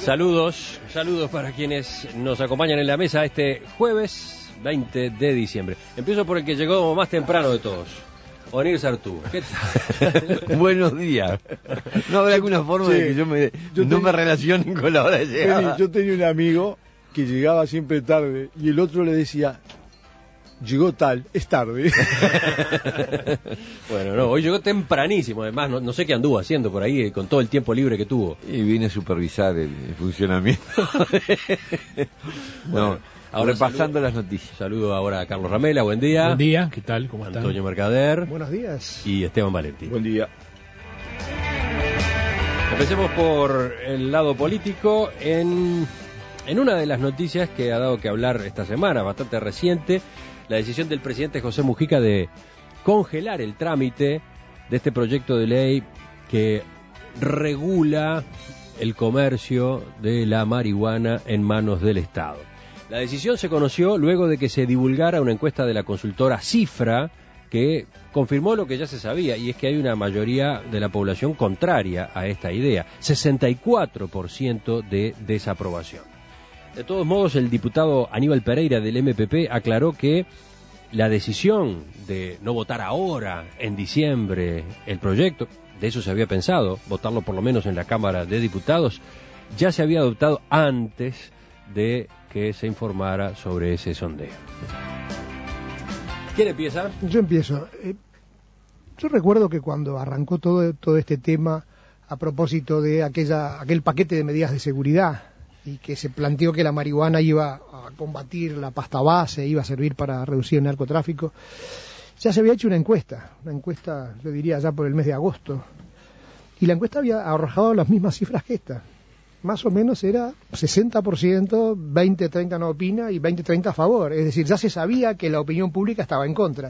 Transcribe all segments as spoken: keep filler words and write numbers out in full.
Saludos, saludos para quienes nos acompañan en la mesa este jueves veinte de diciembre. Empiezo por el que llegó más temprano de todos, Onir Sartú. ¿Qué tal? Buenos días. ¿No habrá alguna forma sí, de que yo, me, yo no ten... me relacione con la hora de llegada? Yo tenía un amigo que llegaba siempre tarde y el otro le decía, llegó tal, es tarde. Bueno, no, hoy llegó tempranísimo, además, no, no sé qué anduvo haciendo por ahí con todo el tiempo libre que tuvo. Y vine a supervisar el, el funcionamiento. Bueno, no, ahora repasando saludo, las noticias. Saludo ahora a Carlos Ramela, buen día. Buen día, ¿qué tal? ¿Cómo están? Antonio Mercader. Buenos días. Y Esteban Valenti. Buen día. Empecemos por el lado político. En, en una de las noticias que ha dado que hablar esta semana, bastante reciente, la decisión del presidente José Mujica de congelar el trámite de este proyecto de ley que regula el comercio de la marihuana en manos del Estado. La decisión se conoció luego de que se divulgara una encuesta de la consultora Cifra que confirmó lo que ya se sabía, y es que hay una mayoría de la población contraria a esta idea, sesenta y cuatro por ciento de desaprobación. De todos modos, el diputado Aníbal Pereira del M P P aclaró que la decisión de no votar ahora, en diciembre, el proyecto, de eso se había pensado, votarlo por lo menos en la Cámara de Diputados, ya se había adoptado antes de que se informara sobre ese sondeo. ¿Quién empieza? Yo empiezo. Eh, yo recuerdo que cuando arrancó todo, todo este tema a propósito de aquella, aquel paquete de medidas de seguridad, y que se planteó que la marihuana iba a combatir la pasta base, iba a servir para reducir el narcotráfico, ya se había hecho una encuesta, una encuesta, yo diría, ya por el mes de agosto, y la encuesta había arrojado las mismas cifras que esta. Más o menos era sesenta por ciento, veinte treinta no opina y veinte treinta a favor, es decir, ya se sabía que la opinión pública estaba en contra.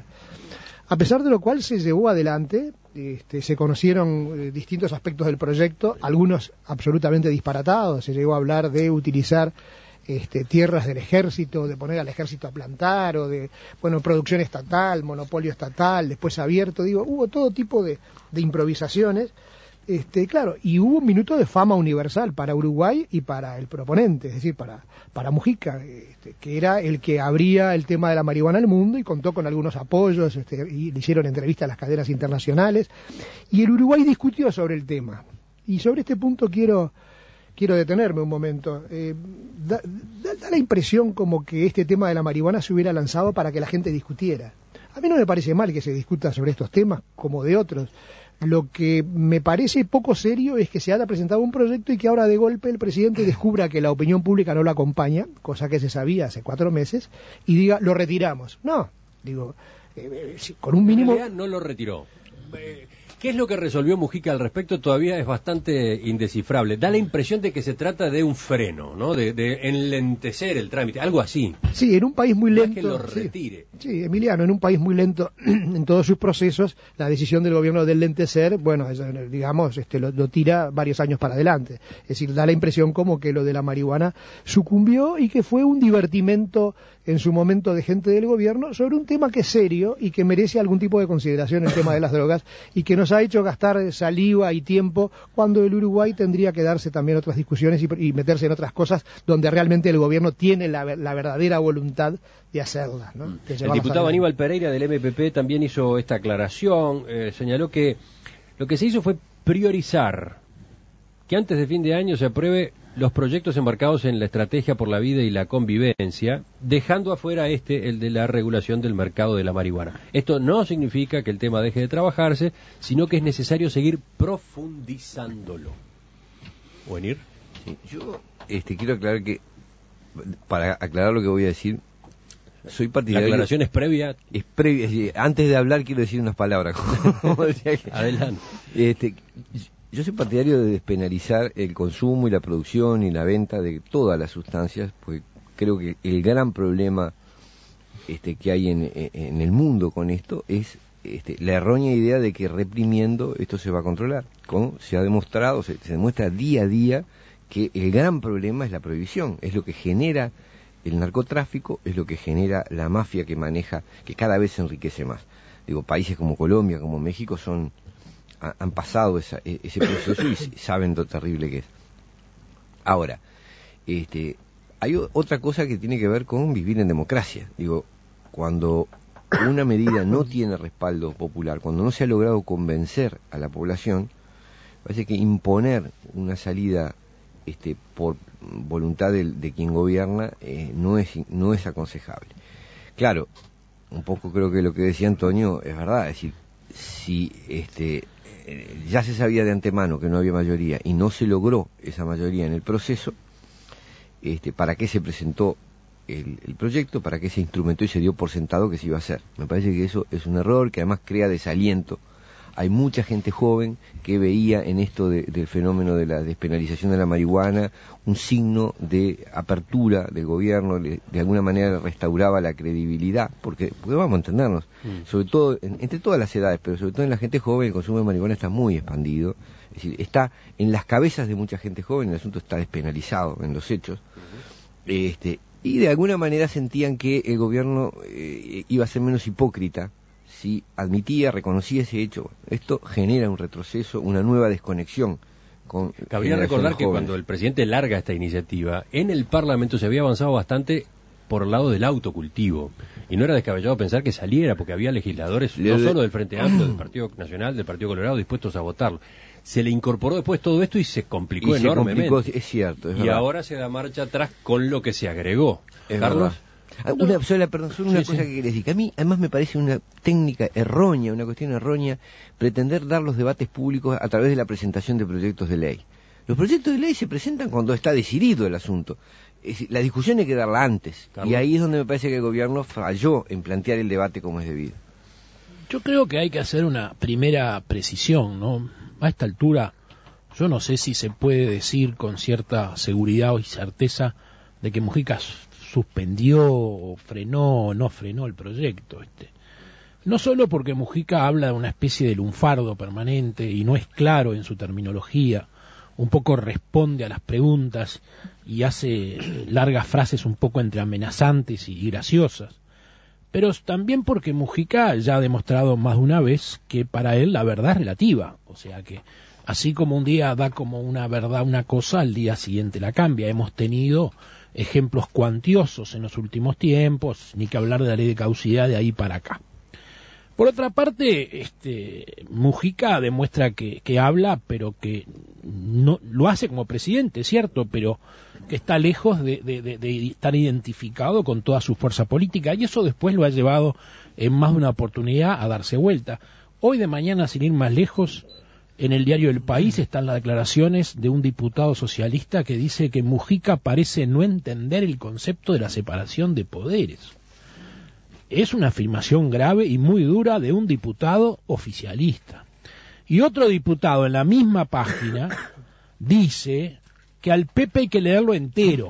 A pesar de lo cual se llevó adelante, este, se conocieron eh, distintos aspectos del proyecto, algunos absolutamente disparatados. Se llegó a hablar de utilizar este, tierras del ejército, de poner al ejército a plantar, o de, bueno, producción estatal, monopolio estatal, después abierto, digo, hubo todo tipo de, de improvisaciones. Este, claro, y hubo un minuto de fama universal para Uruguay y para el proponente, es decir, para, para Mujica, este, que era el que abría el tema de la marihuana al mundo y contó con algunos apoyos, este, y le hicieron entrevistas a las cadenas internacionales, y el Uruguay discutió sobre el tema. Y sobre este punto quiero, quiero detenerme un momento. Eh, da, da, da la impresión como que este tema de la marihuana se hubiera lanzado para que la gente discutiera. A mí no me parece mal que se discuta sobre estos temas como de otros. Lo que me parece poco serio es que se haya presentado un proyecto y que ahora de golpe el presidente descubra que la opinión pública no lo acompaña, cosa que se sabía hace cuatro meses, y diga, lo retiramos. No, digo, eh, eh, con un mínimo... En realidad no lo retiró. Eh, ¿Qué es lo que resolvió Mujica al respecto? Todavía es bastante indescifrable. Da la impresión de que se trata de un freno, ¿no? De, de enlentecer el trámite, algo así. Sí, en un país muy lento... No es que lo retire. Sí, sí, Emiliano, en un país muy lento en todos sus procesos, la decisión del gobierno de enlentecer, bueno, digamos, este, lo, lo tira varios años para adelante. Es decir, da la impresión como que lo de la marihuana sucumbió y que fue un divertimento en su momento de gente del gobierno sobre un tema que es serio y que merece algún tipo de consideración, el tema de las drogas, y que nos ha hecho gastar saliva y tiempo cuando el Uruguay tendría que darse también otras discusiones y, y meterse en otras cosas donde realmente el gobierno tiene la, la verdadera voluntad de hacerlas, ¿no? De el diputado a Aníbal Pereira del M P P también hizo esta aclaración, eh, señaló que lo que se hizo fue priorizar que antes de fin de año se apruebe los proyectos embarcados en la estrategia por la vida y la convivencia, dejando afuera este, el de la regulación del mercado de la marihuana. Esto no significa que el tema deje de trabajarse, sino que es necesario seguir profundizándolo. ¿Venir? Sí, yo este, quiero aclarar que, para aclarar lo que voy a decir, soy partidario... La aclaración es previa. Es previa, sí, antes de hablar quiero decir unas palabras. Como decía que, Adelante. Este, Yo soy partidario de despenalizar el consumo y la producción y la venta de todas las sustancias, porque creo que el gran problema este, que hay en, en el mundo con esto es este, la errónea idea de que reprimiendo esto se va a controlar. Como se ha demostrado, se, se demuestra día a día que el gran problema es la prohibición, es lo que genera el narcotráfico, es lo que genera la mafia que maneja, que cada vez se enriquece más. Digo, países como Colombia, como México son... han pasado esa, ese proceso y saben lo terrible que es. Ahora, este, hay o- otra cosa que tiene que ver con vivir en democracia. Digo, cuando una medida no tiene respaldo popular, cuando no se ha logrado convencer a la población, parece que imponer una salida este, por voluntad de, de quien gobierna eh, no es no es aconsejable. Claro, un poco creo que lo que decía Antonio es verdad, es decir, si este eh, ya se sabía de antemano que no había mayoría y no se logró esa mayoría en el proceso, este, ¿para qué se presentó el, el proyecto? ¿Para qué se instrumentó y se dio por sentado que se iba a hacer? Me parece que eso es un error que además crea desaliento. Hay mucha gente joven que veía en esto de, del fenómeno de la despenalización de la marihuana un signo de apertura del gobierno, le, de alguna manera restauraba la credibilidad, porque, porque vamos a entendernos, mm. sobre todo en, entre todas las edades, pero sobre todo en la gente joven el consumo de marihuana está muy expandido, es decir, está en las cabezas de mucha gente joven, el asunto está despenalizado en los hechos, uh-huh. este, y de alguna manera sentían que el gobierno eh, iba a ser menos hipócrita si admitía, reconocía ese hecho. Esto genera un retroceso, una nueva desconexión con... Cabría recordar que jóvenes. Cuando el presidente larga esta iniciativa, en el Parlamento se había avanzado bastante por el lado del autocultivo, y no era descabellado pensar que saliera, porque había legisladores, le no de... solo del Frente Amplio, del Partido Nacional, del Partido Colorado, dispuestos a votarlo. Se le incorporó después todo esto y se complicó y enormemente. Se complicó, es cierto. Es y verdad. Ahora se da marcha atrás con lo que se agregó. Es Carlos... Verdad. Una sola, perdón, solo una sí, cosa sí. que quería decir, que a mí además me parece una técnica errónea, una cuestión errónea, pretender dar los debates públicos a través de la presentación de proyectos de ley. Los proyectos de ley se presentan cuando está decidido el asunto. Es, la discusión hay que darla antes, Carlos. Y ahí es donde me parece que el gobierno falló en plantear el debate como es debido. Yo creo que hay que hacer una primera precisión, ¿no? A esta altura, yo no sé si se puede decir con cierta seguridad y certeza de que Mujica suspendió o frenó o no frenó el proyecto. Este. No solo porque Mujica habla de una especie de lunfardo permanente y no es claro en su terminología, un poco responde a las preguntas y hace largas frases un poco entre amenazantes y graciosas, pero también porque Mujica ya ha demostrado más de una vez que para él la verdad es relativa, o sea que así como un día da como una verdad una cosa, al día siguiente la cambia. Hemos tenido ejemplos cuantiosos en los últimos tiempos, ni que hablar de la ley de caducidad de ahí para acá. Por otra parte, este, Mujica demuestra que, que habla, pero que no lo hace como presidente, cierto, pero que está lejos de, de, de, de estar identificado con toda su fuerza política, y eso después lo ha llevado en más de una oportunidad a darse vuelta. Hoy de mañana, sin ir más lejos, en el diario El País están las declaraciones de un diputado socialista que dice que Mujica parece no entender el concepto de la separación de poderes. Es una afirmación grave y muy dura de un diputado oficialista. Y otro diputado en la misma página dice que al Pepe hay que leerlo entero.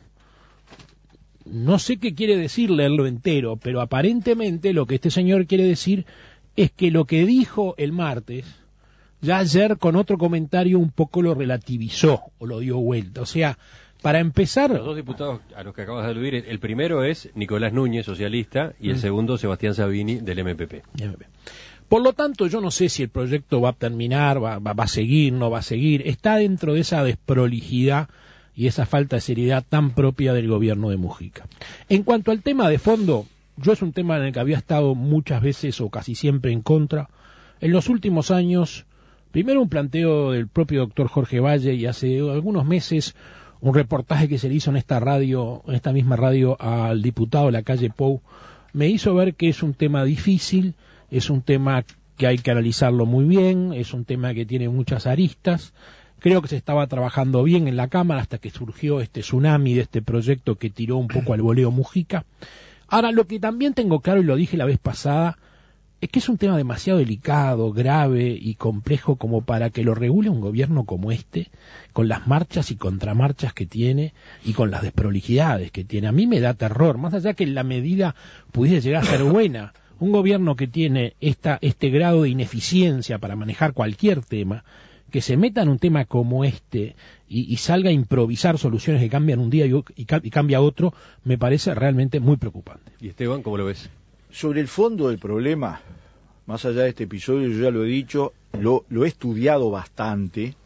No sé qué quiere decir leerlo entero, pero aparentemente lo que este señor quiere decir es que lo que dijo el martes, ya ayer con otro comentario un poco lo relativizó o lo dio vuelta. O sea, para empezar... Los dos diputados a los que acabas de aludir, el primero es Nicolás Núñez, socialista, y el mm. segundo Sebastián Sabini, del M P P. M P P. Por lo tanto, yo no sé si el proyecto va a terminar, va, va, va a seguir, no va a seguir. Está dentro de esa desprolijidad y esa falta de seriedad tan propia del gobierno de Mujica. En cuanto al tema de fondo, yo es un tema en el que había estado muchas veces o casi siempre en contra. En los últimos años, primero un planteo del propio doctor Jorge Valle y hace algunos meses un reportaje que se le hizo en esta radio, en esta misma radio al diputado Lacalle Pou, me hizo ver que es un tema difícil, es un tema que hay que analizarlo muy bien, es un tema que tiene muchas aristas. Creo que se estaba trabajando bien en la Cámara hasta que surgió este tsunami de este proyecto que tiró un poco al voleo Mujica. Ahora, lo que también tengo claro, y lo dije la vez pasada, es que es un tema demasiado delicado, grave y complejo como para que lo regule un gobierno como este, con las marchas y contramarchas que tiene y con las desprolijidades que tiene. A mí me da terror, más allá que la medida pudiese llegar a ser buena. Un gobierno que tiene esta, este grado de ineficiencia para manejar cualquier tema, que se meta en un tema como este y, y salga a improvisar soluciones que cambian un día y, y, y cambia otro, me parece realmente muy preocupante. ¿Y Esteban, cómo lo ves? Sobre el fondo del problema, más allá de este episodio, yo ya lo he dicho, lo, lo he estudiado bastante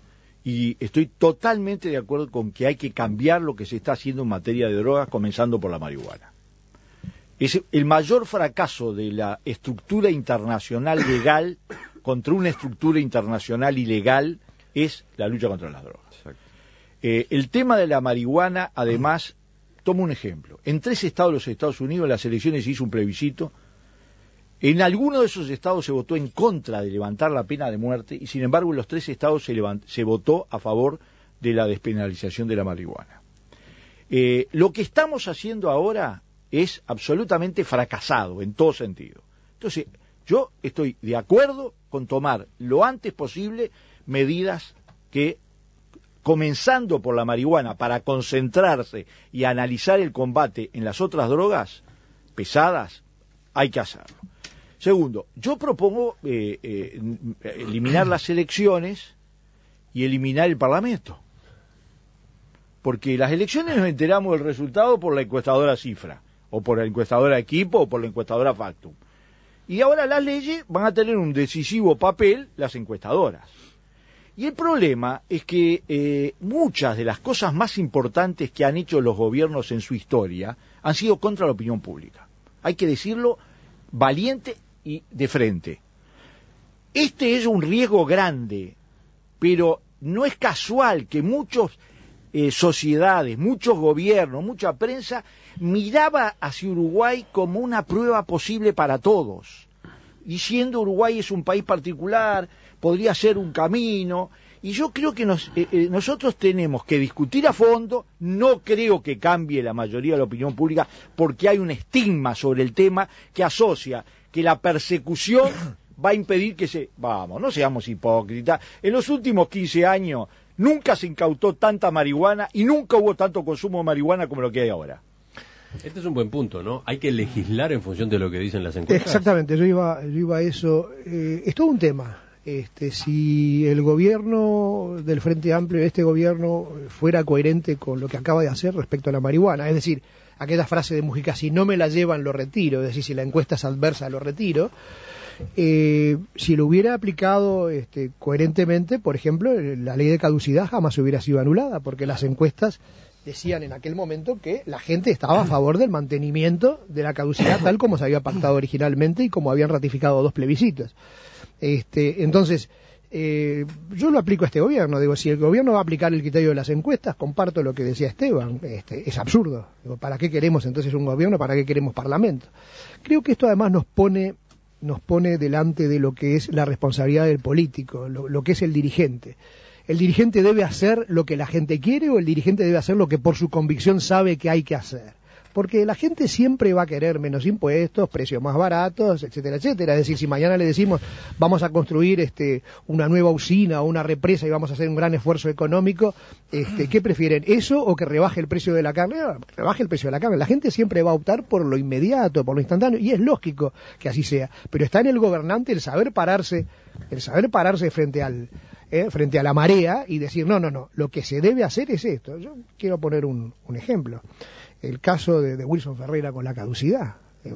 y estoy totalmente de acuerdo con que hay que cambiar lo que se está haciendo en materia de drogas, comenzando por la marihuana. Es el mayor fracaso de la estructura internacional legal contra una estructura internacional ilegal es la lucha contra las drogas. Eh, el tema de la marihuana, además, tomo un ejemplo. En tres estados de los Estados Unidos, en las elecciones se hizo un plebiscito. En alguno de esos estados se votó en contra de levantar la pena de muerte y, sin embargo, en los tres estados se, levant- se votó a favor de la despenalización de la marihuana. Eh, lo que estamos haciendo ahora es absolutamente fracasado en todo sentido. Entonces, yo estoy de acuerdo con tomar lo antes posible medidas que, comenzando por la marihuana, para concentrarse y analizar el combate en las otras drogas pesadas, hay que hacerlo. Segundo, yo propongo eh, eh, eliminar las elecciones y eliminar el Parlamento. Porque las elecciones nos enteramos del resultado por la encuestadora Cifra, o por la encuestadora Equipo, o por la encuestadora Factum. Y ahora las leyes van a tener un decisivo papel las encuestadoras. Y el problema es que eh, muchas de las cosas más importantes que han hecho los gobiernos en su historia han sido contra la opinión pública. Hay que decirlo valiente y de frente. Este es un riesgo grande, pero no es casual que muchas eh, sociedades, muchos gobiernos, mucha prensa miraba hacia Uruguay como una prueba posible para todos, diciendo Uruguay es un país particular, podría ser un camino, y yo creo que nos, eh, eh, nosotros tenemos que discutir a fondo. No creo que cambie la mayoría de la opinión pública, porque hay un estigma sobre el tema que asocia que la persecución va a impedir que se... Vamos, no seamos hipócritas. En los últimos quince años nunca se incautó tanta marihuana y nunca hubo tanto consumo de marihuana como lo que hay ahora. Este es un buen punto, ¿no? Hay que legislar en función de lo que dicen las encuestas. Exactamente, yo iba, yo iba a eso. Eh, es todo un tema. Este, si el gobierno del Frente Amplio, este gobierno, fuera coherente con lo que acaba de hacer respecto a la marihuana, es decir, aquella frase de Mujica, si no me la llevan lo retiro, es decir, si la encuesta es adversa lo retiro, eh, si lo hubiera aplicado este, coherentemente, por ejemplo, la ley de caducidad jamás hubiera sido anulada, porque las encuestas decían en aquel momento que la gente estaba a favor del mantenimiento de la caducidad tal como se había pactado originalmente y como habían ratificado dos plebiscitos. Este, entonces, eh, yo lo aplico a este gobierno. Digo, si el gobierno va a aplicar el criterio de las encuestas, comparto lo que decía Esteban. Este, es absurdo. Digo, ¿para qué queremos entonces un gobierno? ¿Para qué queremos parlamento? Creo que esto además nos pone, nos pone delante de lo que es la responsabilidad del político, lo, lo que es el dirigente. ¿El dirigente debe hacer lo que la gente quiere o el dirigente debe hacer lo que por su convicción sabe que hay que hacer? Porque la gente siempre va a querer menos impuestos, precios más baratos, etcétera, etcétera. Es decir, si mañana le decimos vamos a construir este, una nueva usina o una represa y vamos a hacer un gran esfuerzo económico, este, ¿qué prefieren? ¿Eso o que rebaje el precio de la carne? No, rebaje el precio de la carne. La gente siempre va a optar por lo inmediato, por lo instantáneo, y es lógico que así sea. Pero está en el gobernante el saber pararse, el saber pararse frente al... Eh, frente a la marea y decir, no, no, no, lo que se debe hacer es esto. Yo quiero poner un, un ejemplo. El caso de, de Wilson Ferreira con la caducidad. Eh,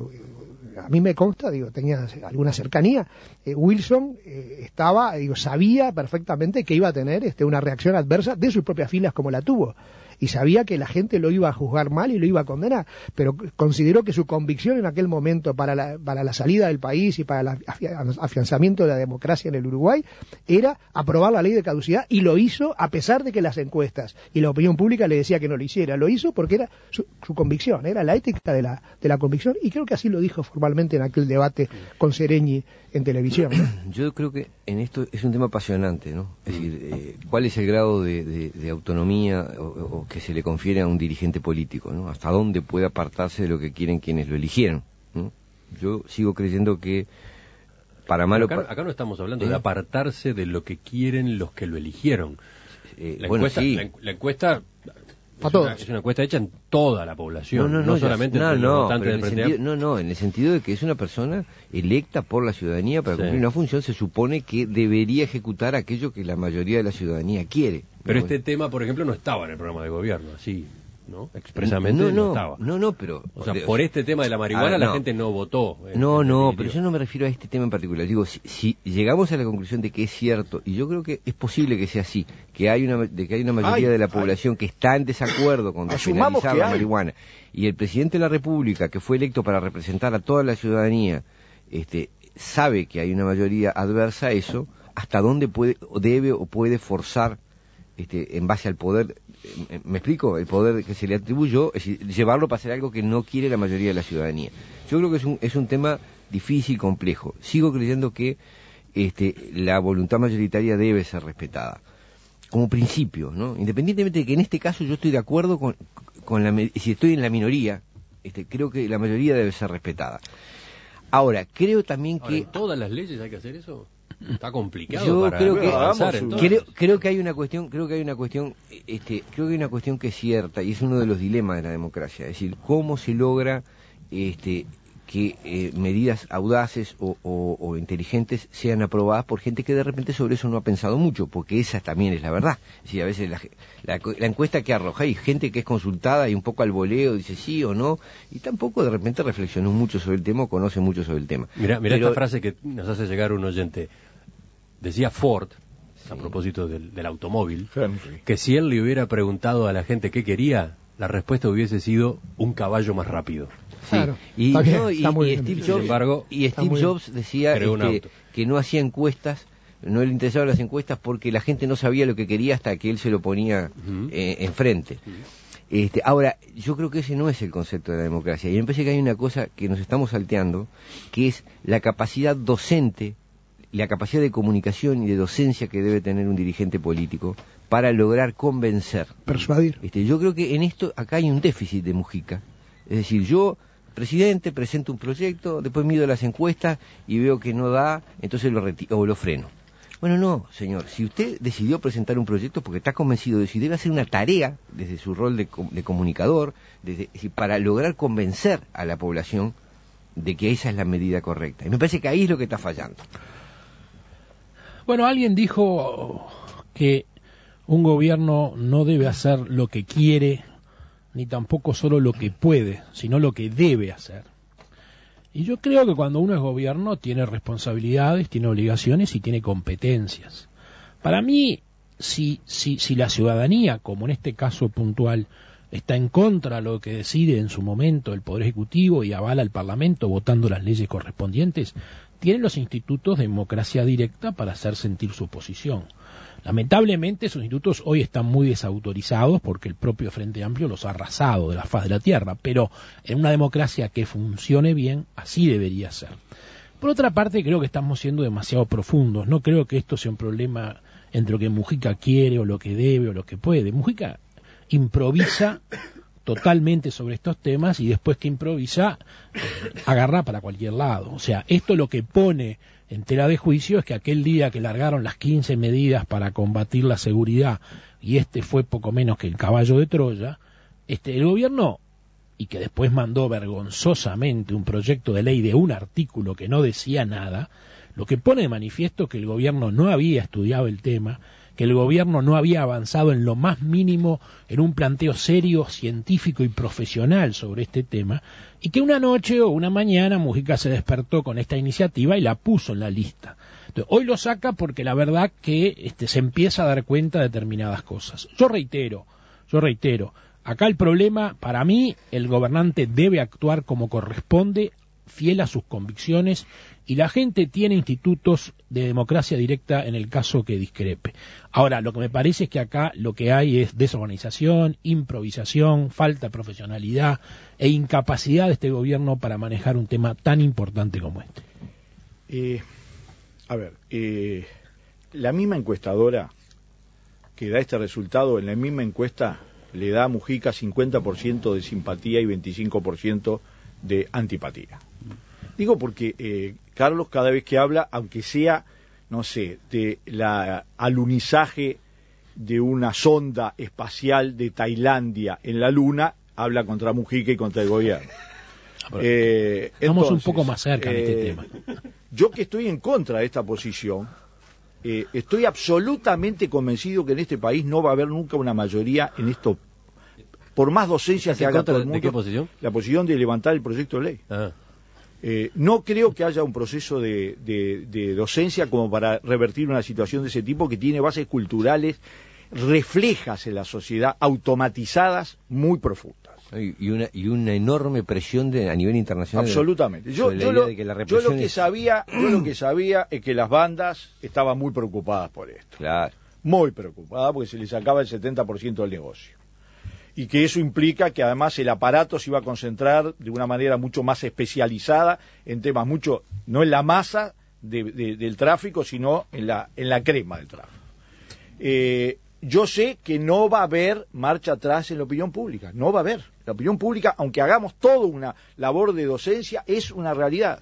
a mí me consta, digo, tenía alguna cercanía. Eh, Wilson eh, estaba, digo, sabía perfectamente que iba a tener este, una reacción adversa de sus propias filas como la tuvo. Y sabía que la gente lo iba a juzgar mal y lo iba a condenar, pero consideró que su convicción en aquel momento para la, para la salida del país y para el afianzamiento de la democracia en el Uruguay era aprobar la ley de caducidad, y lo hizo a pesar de que las encuestas y la opinión pública le decía que no lo hiciera. Lo hizo porque era su, su convicción, era la ética de la, de la convicción, y creo que así lo dijo formalmente en aquel debate con Sereñi en televisión, ¿no? Yo creo que en esto es un tema apasionante, ¿no? Es decir, eh, ¿cuál es el grado de, de, de autonomía o, o que se le confiere a un dirigente político, ¿no? Hasta dónde puede apartarse de lo que quieren quienes lo eligieron, ¿no? Yo sigo creyendo que para malo... Acá, acá no estamos hablando ¿Eh? de apartarse de lo que quieren los que lo eligieron. Eh, la, bueno, encuesta, sí. la, la encuesta... A es, todos. una, es una encuesta hecha en toda la población, no, no, no, no solamente ya, entre no, los no, votantes del en el Frente sentido, no, no, en el sentido de que es una persona electa por la ciudadanía para Sí. cumplir una función, se supone que debería ejecutar aquello que la mayoría de la ciudadanía quiere. Pero ¿no? este tema, por ejemplo, no estaba en el programa de gobierno, así. ¿no? Expresamente no, no, no estaba. No, no, pero... O sea, por este tema de la marihuana ah, la no. gente no votó. No, no, pero yo no me refiero a este tema en particular. Digo, si, si llegamos a la conclusión de que es cierto, y yo creo que es posible que sea así, que hay una, de que hay una mayoría ay, de la población ay. que está en desacuerdo con despenalizar la marihuana, y el presidente de la República, que fue electo para representar a toda la ciudadanía, este, sabe que hay una mayoría adversa a eso, hasta dónde puede, o debe o puede forzar, este, en base al poder, ¿me explico? El poder que se le atribuyó, es decir, llevarlo para hacer algo que no quiere la mayoría de la ciudadanía. Yo creo que es un, es un tema difícil, complejo. Sigo creyendo que este, la voluntad mayoritaria debe ser respetada, como principio, ¿no? Independientemente de que en este caso yo estoy de acuerdo con, con la, si estoy en la minoría, este, creo que la mayoría debe ser respetada. Ahora, creo también Ahora, que... ¿en todas las leyes hay que hacer eso? Está complicado. Yo para creo que avanzar, creo, creo que hay una cuestión, creo que hay una cuestión, este, creo que hay una cuestión que es cierta y es uno de los dilemas de la democracia, es decir, cómo se logra, este, que eh, medidas audaces o, o, o inteligentes sean aprobadas por gente que de repente sobre eso no ha pensado mucho, porque esa también es la verdad. Es decir, a veces la, la, la encuesta que arroja, hay gente que es consultada y un poco al voleo dice sí o no, y tampoco de repente reflexionó mucho sobre el tema o conoce mucho sobre el tema. Mira, mira Pero, esta frase que nos hace llegar un oyente. Decía Ford, sí. a propósito del, del automóvil, Henry. que si él le hubiera preguntado a la gente qué quería, la respuesta hubiese sido un caballo más rápido. Sí. Claro, y, está bien, no, y, está muy y bien. Steve Sin Jobs, embargo, y Steve Jobs decía este, que no hacía encuestas, no le interesaban las encuestas porque la gente no sabía lo que quería hasta que él se lo ponía uh-huh. eh, enfrente. Uh-huh. Este, ahora, yo creo que ese no es el concepto de la democracia. Y me parece que hay una cosa que nos estamos salteando, que es la capacidad docente, la capacidad de comunicación y de docencia que debe tener un dirigente político para lograr convencer. Persuadir. Este, yo creo que en esto, acá hay un déficit de Mujica. Es decir, yo, presidente, presento un proyecto, después mido las encuestas y veo que no da, entonces lo retiro o lo freno. Bueno, no, señor, si usted decidió presentar un proyecto porque está convencido de si debe hacer una tarea desde su rol de, de comunicador, desde, es decir, para lograr convencer a la población de que esa es la medida correcta. Y me parece que ahí es lo que está fallando. Bueno, alguien dijo que un gobierno no debe hacer lo que quiere, ni tampoco solo lo que puede, sino lo que debe hacer. Y yo creo que cuando uno es gobierno tiene responsabilidades, tiene obligaciones y tiene competencias. Para mí, si, si, si la ciudadanía, como en este caso puntual, está en contra de lo que decide en su momento el Poder Ejecutivo y avala al Parlamento votando las leyes correspondientes, tienen los institutos de democracia directa para hacer sentir su posición. Lamentablemente esos institutos hoy están muy desautorizados porque el propio Frente Amplio los ha arrasado de la faz de la tierra, pero en una democracia que funcione bien, así debería ser. Por otra parte, creo que estamos siendo demasiado profundos. No creo que esto sea un problema entre lo que Mujica quiere o lo que debe o lo que puede. Mujica improvisa totalmente sobre estos temas y después que improvisa eh, agarra para cualquier lado. O sea, esto lo que pone en tela de juicio es que aquel día que largaron las quince medidas para combatir la seguridad y este fue poco menos que el caballo de Troya, este el gobierno, y que después mandó vergonzosamente un proyecto de ley de un artículo que no decía nada, lo que pone de manifiesto que el gobierno no había estudiado el tema, que el gobierno no había avanzado en lo más mínimo en un planteo serio, científico y profesional sobre este tema, y que una noche o una mañana Mujica se despertó con esta iniciativa y la puso en la lista. Entonces, hoy lo saca porque la verdad que este, se empieza a dar cuenta de determinadas cosas. Yo reitero, yo reitero, acá el problema, para mí, el gobernante debe actuar como corresponde, fiel a sus convicciones, y la gente tiene institutos de democracia directa en el caso que discrepe. Ahora, lo que me parece es que acá lo que hay es desorganización, improvisación, falta de profesionalidad e incapacidad de este gobierno para manejar un tema tan importante como este. Eh, a ver, eh, la misma encuestadora que da este resultado, en la misma encuesta le da a Mujica cincuenta por ciento de simpatía y veinticinco por ciento de antipatía. Digo porque eh, Carlos cada vez que habla, aunque sea, no sé, de la alunizaje de una sonda espacial de Tailandia en la Luna, habla contra Mujica y contra el gobierno. Eh, Estamos entonces, un poco más cerca de eh, este tema. Yo que estoy en contra de esta posición, eh, estoy absolutamente convencido que en este país no va a haber nunca una mayoría en esto por más docencia que haga todo el mundo. ¿De qué posición? La posición de levantar el proyecto de ley. Ah. Eh, no creo que haya un proceso de, de, de docencia como para revertir una situación de ese tipo que tiene bases culturales reflejas en la sociedad, automatizadas, muy profundas. Y una, y una enorme presión de, a nivel internacional. Absolutamente. Yo, yo, lo, que yo lo que sabía, yo lo que sabía es que las bandas estaban muy preocupadas por esto. Claro. Muy preocupadas porque se les sacaba el setenta por ciento del negocio. Y que eso implica que además el aparato se iba a concentrar de una manera mucho más especializada en temas mucho, no en la masa de, de, del tráfico, sino en la, en la crema del tráfico. Eh, yo sé que no va a haber marcha atrás en la opinión pública, no va a haber. La opinión pública, aunque hagamos toda una labor de docencia, es una realidad.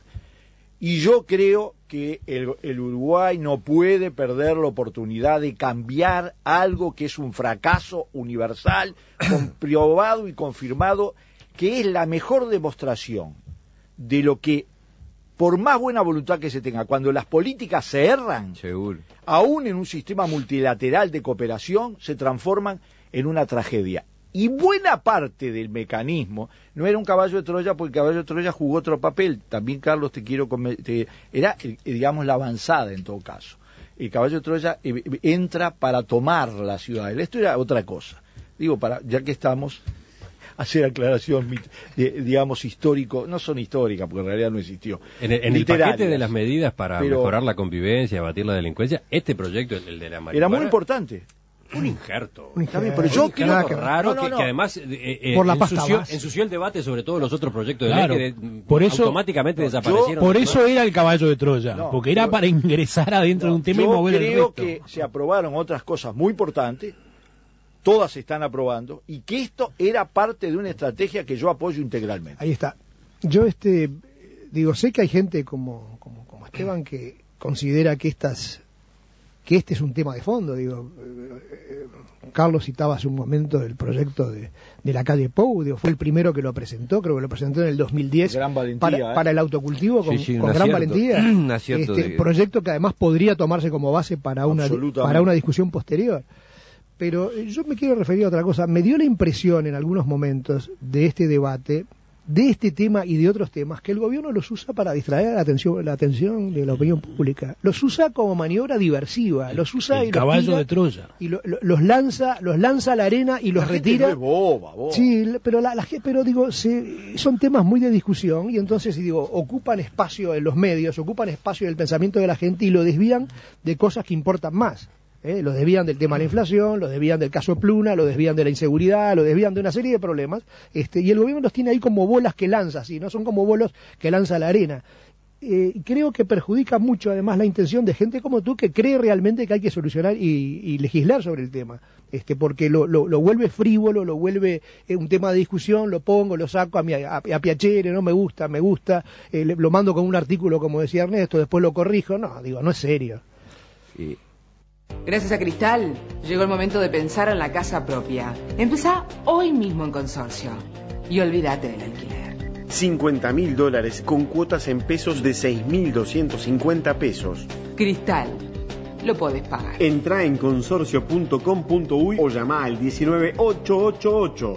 Y yo creo que el, el Uruguay no puede perder la oportunidad de cambiar algo que es un fracaso universal, comprobado y confirmado, que es la mejor demostración de lo que, por más buena voluntad que se tenga, cuando las políticas se erran, seguro, aún en un sistema multilateral de cooperación, se transforman en una tragedia. Y buena parte del mecanismo no era un caballo de Troya, porque el caballo de Troya jugó otro papel. También, Carlos, te quiero te, era, digamos, la avanzada en todo caso. El caballo de Troya eh, entra para tomar la ciudad. Esto era otra cosa. Digo, para ya que estamos, hacer aclaración, de, digamos, histórico, no son históricas, porque en realidad no existió. En el, en el paquete de las medidas para pero, mejorar la convivencia, abatir la delincuencia, este proyecto, el de la marihuana, era muy importante. Un injerto. Un injerto. Pero yo creo que raro no, no, no. Que, que además eh, eh, por la ensució, ensució el debate sobre todos los otros proyectos de claro, ley que de, por eso, automáticamente no, desaparecieron. Yo, por eso era el caballo de Troya, no, porque era yo, para ingresar adentro no, de un tema y mover el resto. Yo creo que se aprobaron otras cosas muy importantes, todas se están aprobando, y que esto era parte de una estrategia que yo apoyo integralmente. Ahí está. Yo este digo, sé que hay gente como, como, como Esteban que considera que estas que este es un tema de fondo, digo, eh, Carlos citaba hace un momento el proyecto de, de la calle Pou, digo, fue el primero que lo presentó, creo que lo presentó en el dos mil diez, gran valentía, para, ¿eh? para el autocultivo, con, sí, sí, con gran acierto, valentía, un acierto este de... proyecto que además podría tomarse como base para una, para una discusión posterior. Pero yo me quiero referir a otra cosa, me dio la impresión en algunos momentos de este debate, de este tema y de otros temas, que el gobierno los usa para distraer la atención, la atención de la opinión pública. Los usa como maniobra diversiva, los usa el y caballo los tira, de Troya. Y lo, lo, los lanza, los lanza a la arena y los la retira. Gente no es boba, boba. Sí, pero la, la pero digo, se, son temas muy de discusión y entonces digo, ocupan espacio en los medios, ocupan espacio en el pensamiento de la gente y lo desvían de cosas que importan más. ¿Eh? Lo desvían del tema de la inflación, lo desvían del caso Pluna, lo desvían de la inseguridad, lo desvían de una serie de problemas, este, y el gobierno los tiene ahí como bolas que lanza, ¿sí? No son como bolos que lanza la arena. Eh, creo que perjudica mucho además la intención de gente como tú que cree realmente que hay que solucionar y, y legislar sobre el tema, este, porque lo, lo, lo vuelve frívolo, lo vuelve eh, un tema de discusión, lo pongo, lo saco a, mi, a, a piacere, no me gusta, me gusta, eh, lo mando con un artículo como decía Ernesto, después lo corrijo, no, digo, no es serio. Sí. Gracias a Cristal, llegó el momento de pensar en la casa propia. Empezá hoy mismo en Consorcio y olvídate del alquiler. cincuenta mil dólares con cuotas en pesos de seis mil doscientos cincuenta pesos. Cristal, lo podés pagar. Entrá en consorcio punto com punto uy o llama al diecinueve ochocientos ochenta y ocho.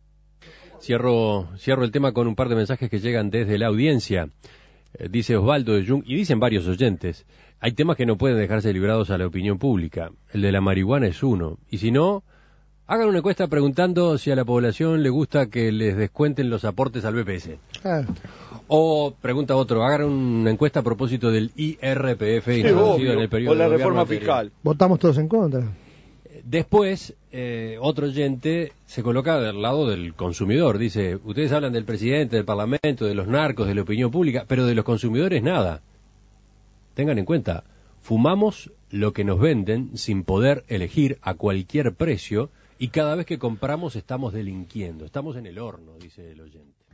Cierro, cierro el tema con un par de mensajes que llegan desde la audiencia. Eh, dice Osvaldo de Jung, y dicen varios oyentes, hay temas que no pueden dejarse librados a la opinión pública. El de la marihuana es uno. Y si no, hagan una encuesta preguntando si a la población le gusta que les descuenten los aportes al B P S. Ah. O, pregunta otro, hagan una encuesta a propósito del I R P F sí, introducido obvio, en el periodo o la de reforma anterior. fiscal. Votamos todos en contra. Después, eh, otro oyente se coloca del lado del consumidor. Dice, ustedes hablan del presidente, del parlamento, de los narcos, de la opinión pública, pero de los consumidores nada. Tengan en cuenta, fumamos lo que nos venden sin poder elegir a cualquier precio y cada vez que compramos estamos delinquiendo, estamos en el horno, dice el oyente.